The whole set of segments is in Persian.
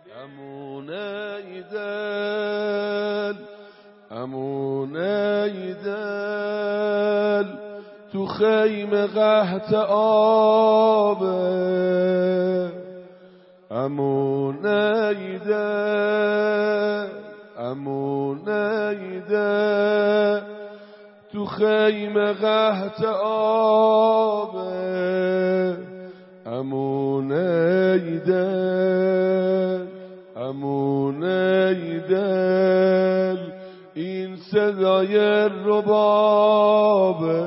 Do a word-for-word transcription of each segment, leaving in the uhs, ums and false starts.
امون ایدل امون ایدل تو خیمه قحط آبه امون ایدل امون ایدل تو خیمه قحط آبه امون ایدل امون ایدل این صدای ربابه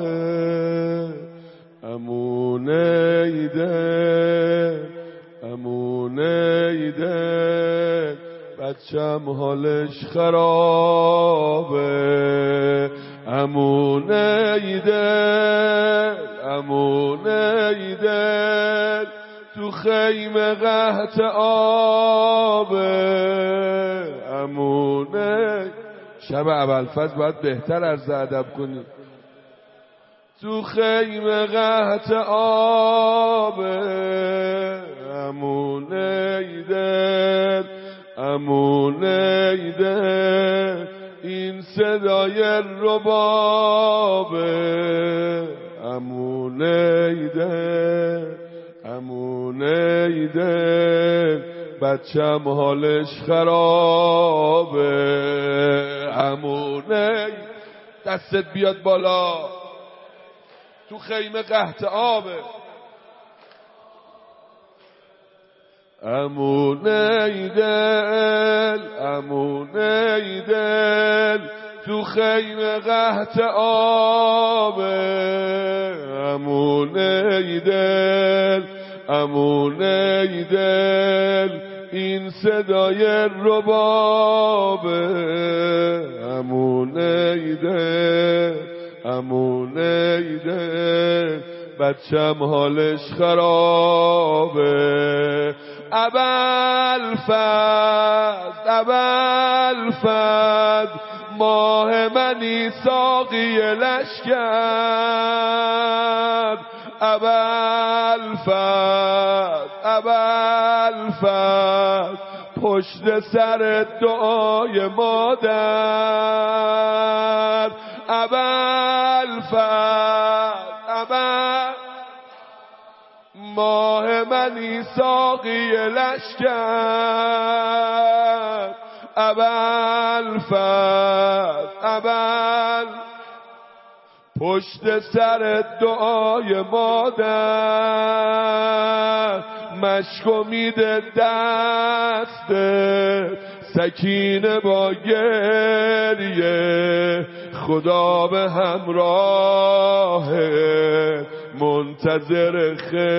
امون ایدل امون ایدل بچم حالش خرابه امون ایدل امون ایدل تو خیمه قحط آبه امون شب ابوالفضل باید بهتر عرض ادب کنی تو خیمه قحط آبه امون ایدل امون ایدل این صدای ربابه امون ایدل امون ایدل بچم حالش خرابه امون ایدل دستت بیاد بالا تو خیمه قحط آبه امون ایدل امون ایدل تو خیمه قحط آبه امون ایدل امون ایدل این صدای ربابه امون ایدل امون ایدل بچم حالش خرابه ابوالفضل ابوالفضل ماه منی ساقی لشکر ابوالفضل ابوالفضل پشت سر دعای مادر ابوالفضل ابوالفضل ماه منی ساقی لشکر ابوالفضل ابوالفضل پشت سر دعای مادر مشک میده دست سکینه با گریه خدا به همراه منتظر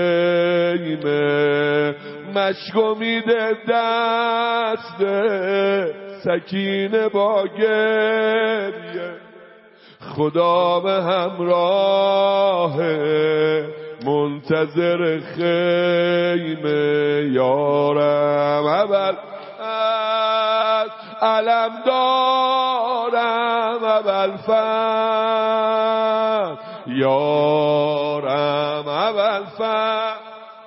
خیمه مشک میده دست سکینه با گریه خدا به همراه منتظر خیمه یارم اول علم دارم اول فر یارم اول فر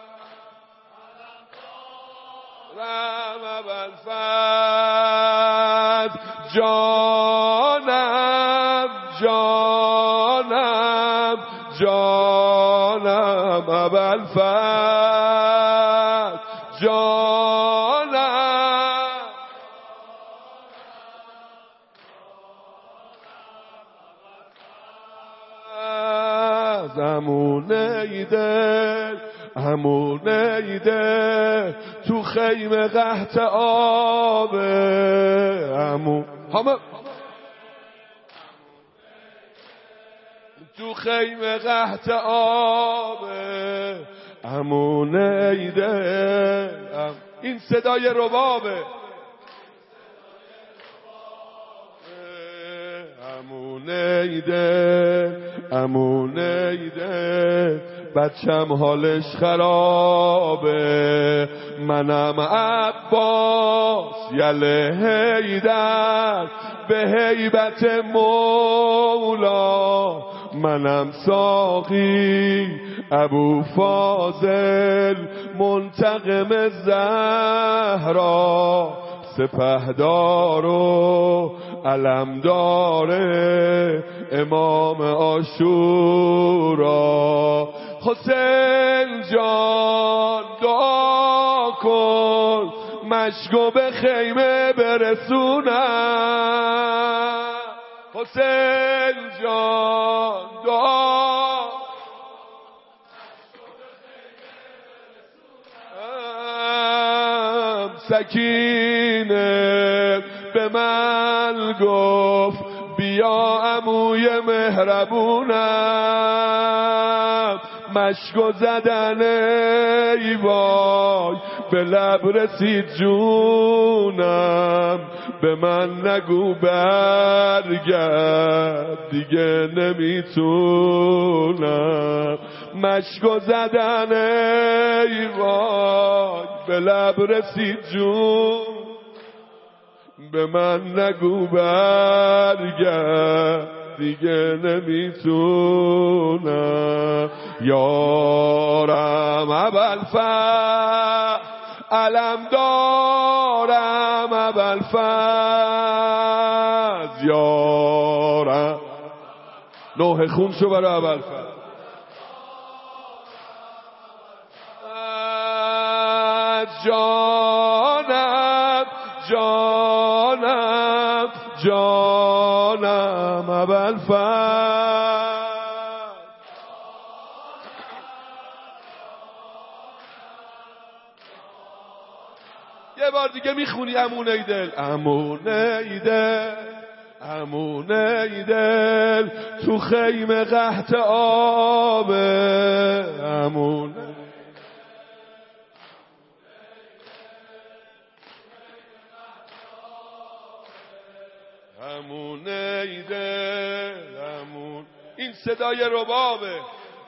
رم اول فر جانم جانم جانم ابوالفضل جانم امون ایدل امون ایدل تو خیمه قحط آبه امون همه تو خیمه قحط آبه امون ایدل این صدای ربابه امون ایدل امون ایدل بچم حالش خرابه منم عباس یله حیدر به هیبت مولا منم ساقی ابو فاضل منتقم زن زهرا سپهدار و علمدار امام عاشورا. حسین جان دعا کن مشکو به خیمه برسونم. حسین جان دعا سکینه به من گفت بیا عموی مهربونم. مشکو زدن ای وای به لب رسید جونم. به من نگو برگرد دیگه نمیتونم. مشکو زدن ای وای به لب رسید جون. به من نگو برگرد دیگه نمیتونم. یارم ابوالفضل علم دارم ابوالفضل یارم. نوح خون شو برای ابوالفضل. جانم جانم جانم ابوالفضل. یه بار دیگه میخونی امونه دل امونه دل امونه دل تو خیمه قحط آبه. امونه امونه دل امون. این صدای ربابه.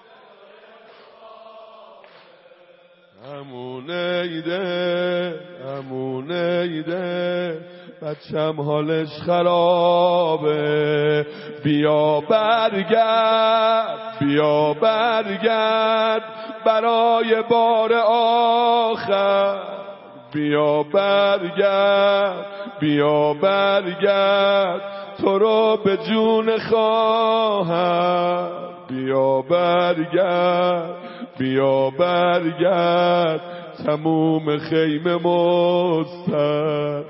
امونه دل امونه دل بچم حالش خرابه. بیا برگرد بیا برگرد برای بار آخر. بیا برگرد بیا برگرد تو رو به جون خواهم. بیا برگرد بیا برگرد تموم خیمه مستر.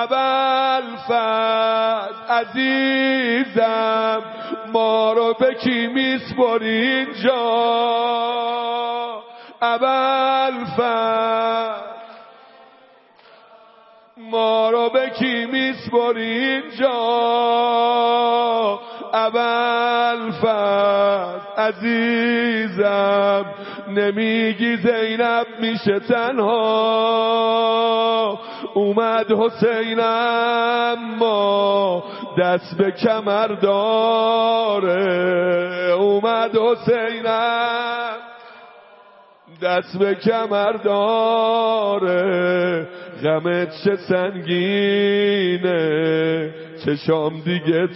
ابوالفضل عزیزم ما رو به کی میسپری اینجا. ابوالفضل ما رو به کی میسپری اینجا. ابوالفضل عزیزم نمیگی زینب میشه تنها. اومد حسین اما دست به کمر داره. اومد حسینم دست به کمر داره. غمت چه سنگینه چشام دیگه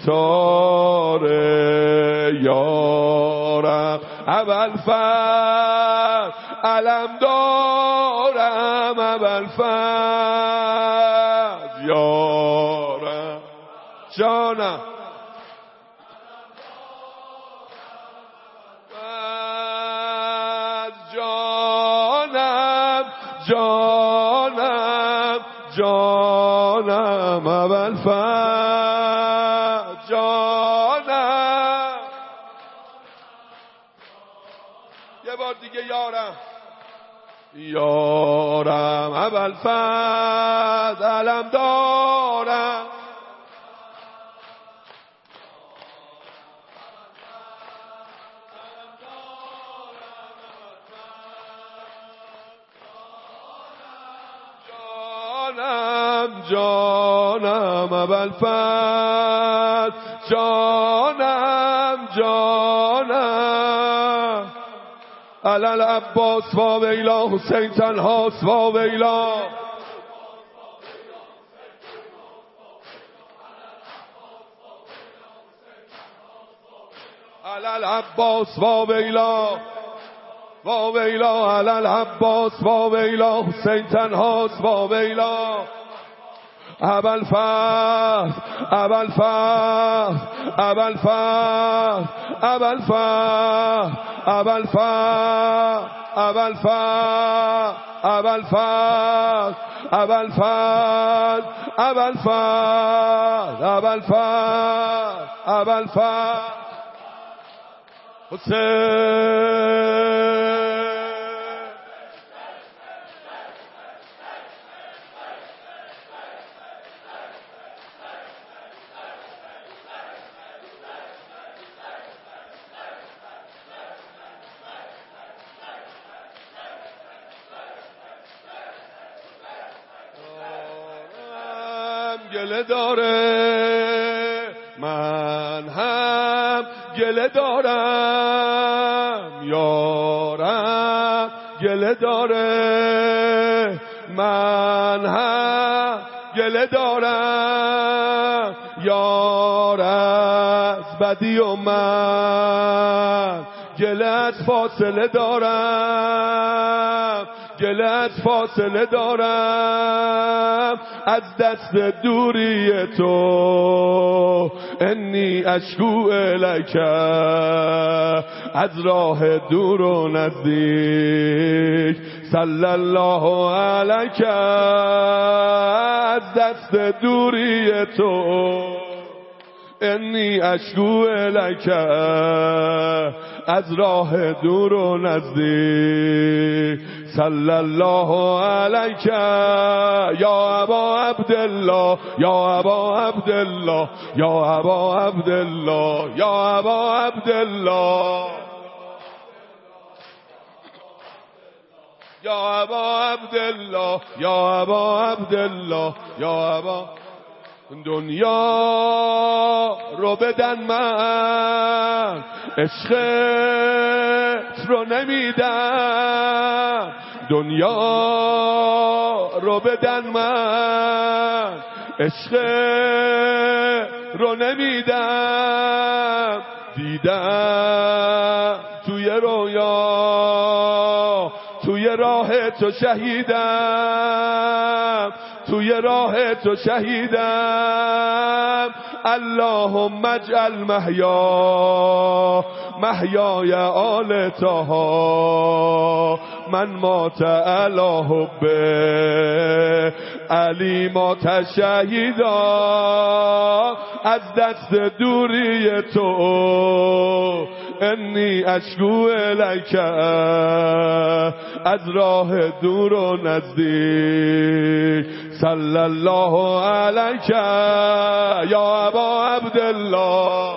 تاره. یارم ابوالفضل علم دارم ابوالفضل یارم. جانم جانم جانم جانم ابوالفضل جانم. یه بار دیگه یارم یارم ابوالفضل علم دارم. جانم جانم ابوالفضل جانم جانم. علل عباس و ویلا حسین تنهاست و ویلا. علل عباس و ویلا وا ویلا علی العباس وا ویلا حسین تنهاست وا ویلا ابوالفضل ابوالفضل ابوالفضل ابوالفضل ابوالفضل ابوالفضل ابوالفضل ابوالفضل ابوالفضل ابوالفضل ابوالفضل حسین گله داره من هم گله دارم یارم گله داره من هم گله دارم یار از بدی و من گله از فاصله دارم گله از فاصله دارم از دست دوری تو انی اشکو الیک از راه دور و نزدیک صلی الله علیک از دست دوری تو انی اشکو الیک از راه دور و نزدیک صلی الله علیک یا ابا عبدالله یا ابا عبدالله یا ابا عبدالله یا ابا عبدالله یا ابا عبدالله یا ابا عبدالله یا ابا دنیا رو بدن من عشقت رو نمیدم دنیا رو بدن من عشقت رو نمیدم دیدم توی رویا توی راه تو شهیدم توی راه تو شهیدم اللهم اجعل محیا محیای آل طه من مات علی حب علی مات شهیدا از دست دوری تو انی اشکو الیک از راه دور و نزدیک صلی الله علیک یا ابا عبدالله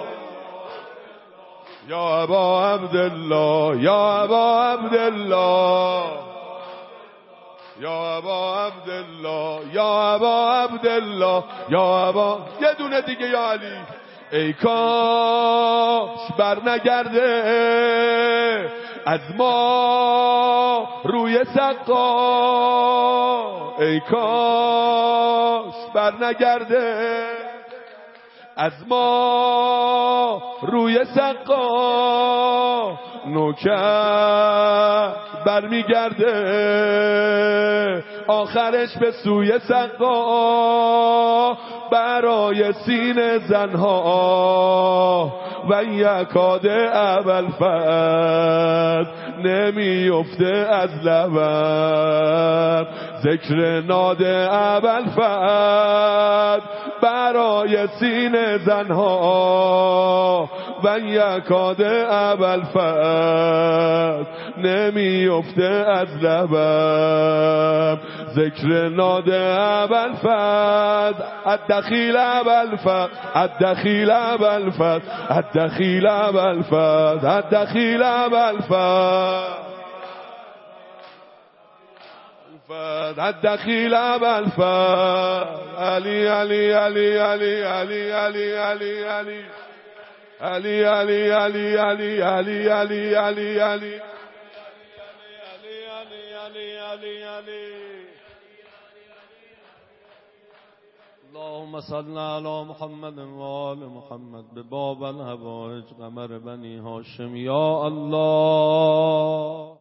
یا ابا عبدالله یا ابا عبدالله یا ابا عبدالله یا ابا عبدالله یا ابا یه دونه دیگه یا علی ای کاش بر نگرده از ما روی سقا ای کاش بر نگرده از ما روی سقا نوکر برمیگرده آخرش به سوی سقا برای سین زنها و یکاد ابوالفضل نمیفته از لبم ذکر ناد ابوالفضل برای سین زنها و یکاد ابوالفضل نمیفته از لبم ذکر ناد ابوالفضل الدخیل ابوالفضل الدخیل ابوالفضل الدخیل ابوالفضل الدخیل ابوالفضل الدخیل ابوالفضل علی علی علی علی علی علی علی علی علی علی علی علی علی علی علی علی اللهم صل على محمد و آل محمد به باب الحوائج قمر بنی هاشم یا الله.